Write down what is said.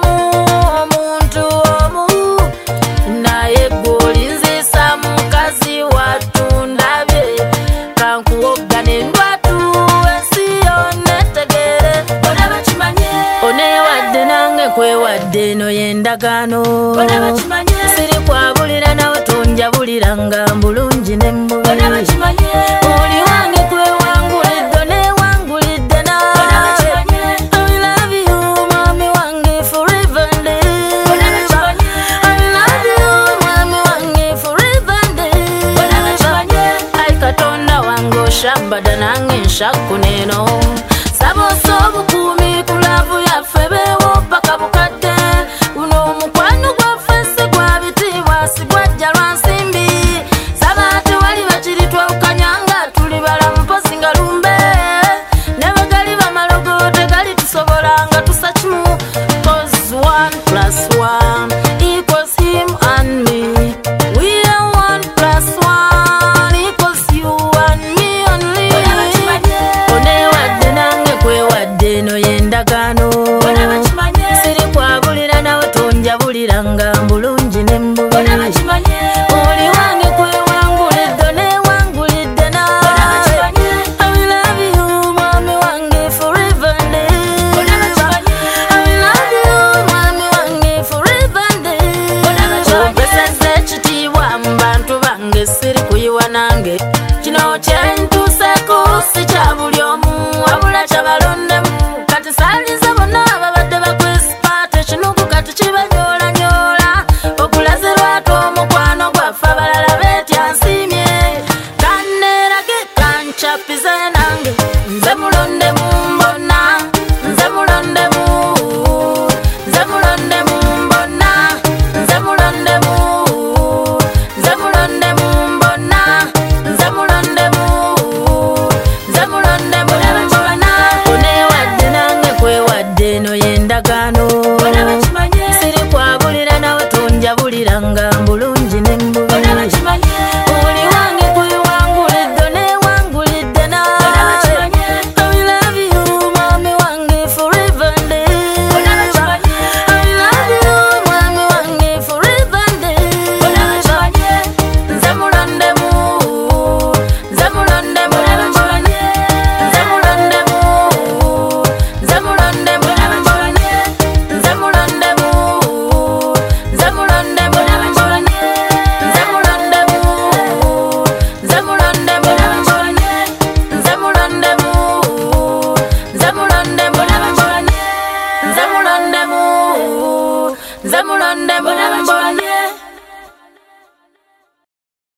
mu omuntu omu naye gwolinzisa mukazi watundabye kankuwogane ndwatu ensi yonetegere onewadde nange kwewadde eno yendagano siri kwabulira nawe tonjabulira nga mbulungi ne mbubi oli wange kwewangulidde newangulidde nawe I love you mami wange forever and ever I love you mami wange forever and ever ai katonda wange oshabada nange nshaku neno sabosa obukumi kulavu yaffe beewo paka bukadde guno omukwano gwaffe si gwa bitibwa si gwajja lwa nsimbi saba tewali bakiri twawukanya nga tuli balamu mpozi nga lumbe ne bwe gali bamalogo tegali tusobola nga tusa kimu cause 1 plus 1 equals him and me we are 1 plus 1 equals you and me only onewadde nange kwewadde eno yendagano siri kwabulira nawe tonjabulira nga mbulungi ne mbubi oli wange kwewangulidde newangulidde nawe I love you mami wange forever and ever I love you mami wange forever and ever obeseza ekitiibwa mu bantu bange siri kuyiwa nange kino kyentuseeko si kya buli omu wabula kyabalondemu kati saaliza bonna ababadde bakwesipa tekinuku kati kibanyolanyola okulaze lwatu omukwano gwaffe abalala beetya nsiimye kanneerage kancapize nange nze mulondemu mbona nze mulondemu nze mulondemu